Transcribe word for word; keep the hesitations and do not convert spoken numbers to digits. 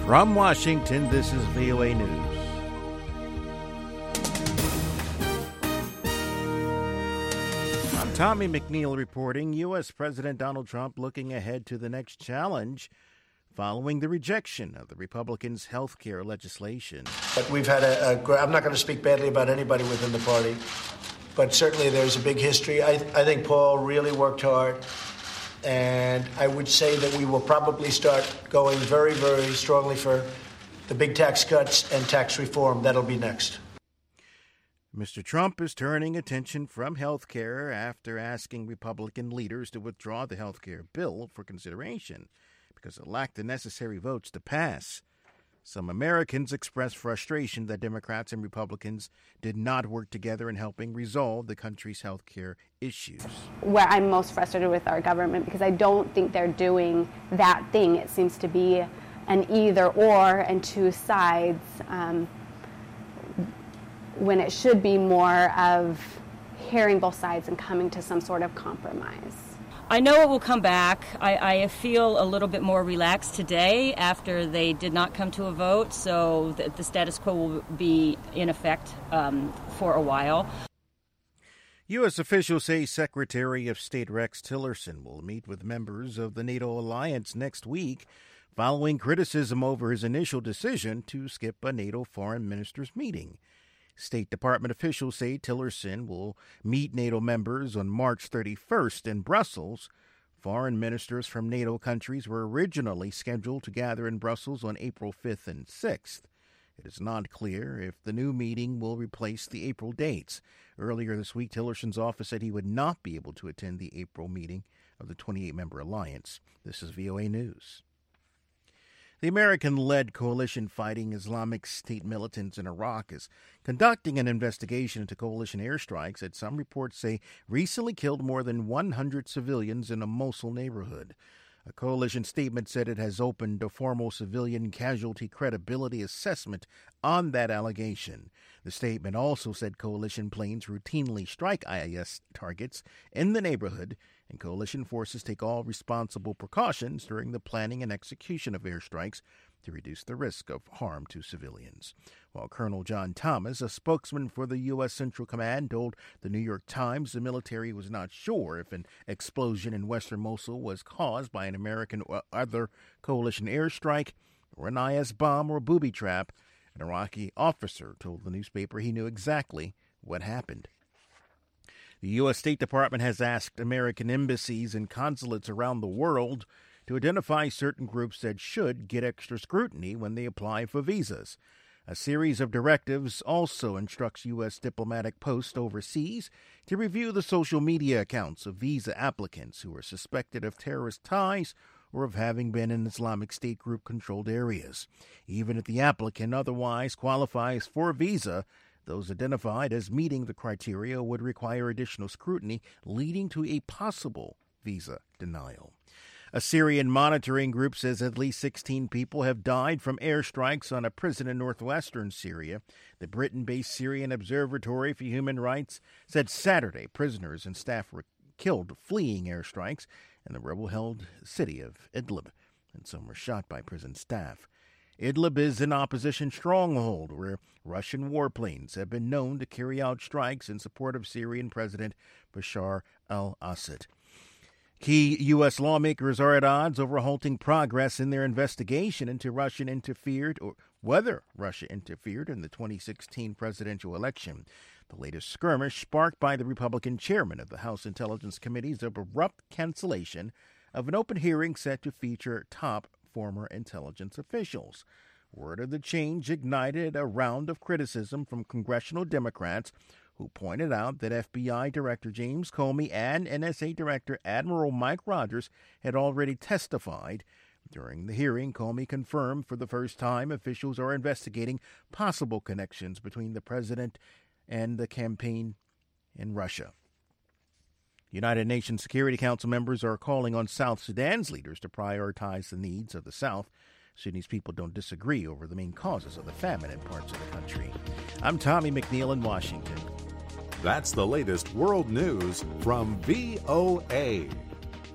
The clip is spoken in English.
From Washington, this is V O A News. I'm Tommy McNeil reporting. U S. President Donald Trump looking ahead to the next challenge following the rejection of the Republicans' health care legislation. But we've had a, a I'm not going to speak badly about anybody within the party, but certainly there's a big history. I, I think Paul really worked hard. And I would say that we will probably start going very, very strongly for the big tax cuts and tax reform. That'll be next. Mister Trump is turning attention from health care after asking Republican leaders to withdraw the health care bill for consideration because it lacked the necessary votes to pass. Some Americans expressed frustration that Democrats and Republicans did not work together in helping resolve the country's health care issues. Where I'm most frustrated with our government because I don't think they're doing that thing. It seems to be an either or and two sides um, when it should be more of hearing both sides and coming to some sort of compromise. I know it will come back. I, I feel a little bit more relaxed today after they did not come to a vote, so the, the status quo will be in effect um, for a while. U S officials say Secretary of State Rex Tillerson will meet with members of the NATO alliance next week following criticism over his initial decision to skip a NATO foreign ministers meeting. State Department officials say Tillerson will meet NATO members on March thirty-first in Brussels. Foreign ministers from NATO countries were originally scheduled to gather in Brussels on April fifth and sixth. It is not clear if the new meeting will replace the April dates. Earlier this week, Tillerson's office said he would not be able to attend the April meeting of the twenty-eight member alliance. This is V O A News. The American-led coalition fighting Islamic State militants in Iraq is conducting an investigation into coalition airstrikes that some reports say recently killed more than one hundred civilians in a Mosul neighborhood. A coalition statement said it has opened a formal civilian casualty credibility assessment on that allegation. The statement also said coalition planes routinely strike I S targets in the neighborhood, and coalition forces take all responsible precautions during the planning and execution of airstrikes to reduce the risk of harm to civilians. While Colonel John Thomas, a spokesman for the U S. Central Command, told the New York Times the military was not sure if an explosion in western Mosul was caused by an American or other coalition airstrike or an I S bomb or booby trap, an Iraqi officer told the newspaper he knew exactly what happened. The U S. State Department has asked American embassies and consulates around the world to identify certain groups that should get extra scrutiny when they apply for visas. A series of directives also instructs U S diplomatic posts overseas to review the social media accounts of visa applicants who are suspected of terrorist ties or of having been in Islamic State group-controlled areas. Even if the applicant otherwise qualifies for a visa, those identified as meeting the criteria would require additional scrutiny, leading to a possible visa denial. A Syrian monitoring group says at least sixteen people have died from airstrikes on a prison in northwestern Syria. The Britain-based Syrian Observatory for Human Rights said Saturday prisoners and staff were killed fleeing airstrikes in the rebel-held city of Idlib, and some were shot by prison staff. Idlib is an opposition stronghold where Russian warplanes have been known to carry out strikes in support of Syrian President Bashar al-Assad. Key U S lawmakers are at odds over halting progress in their investigation into Russian interfered or whether Russia interfered in the twenty sixteen presidential election. The latest skirmish sparked by the Republican chairman of the House Intelligence Committee's abrupt cancellation of an open hearing set to feature top former intelligence officials. Word of the change ignited a round of criticism from congressional Democrats who pointed out that F B I Director James Comey and N S A Director Admiral Mike Rogers had already testified. During the hearing, Comey confirmed for the first time officials are investigating possible connections between the president and the campaign in Russia. United Nations Security Council members are calling on South Sudan's leaders to prioritize the needs of the South. Sudanese people don't disagree over the main causes of the famine in parts of the country. I'm Tommy McNeil in Washington. That's the latest world news from V O A.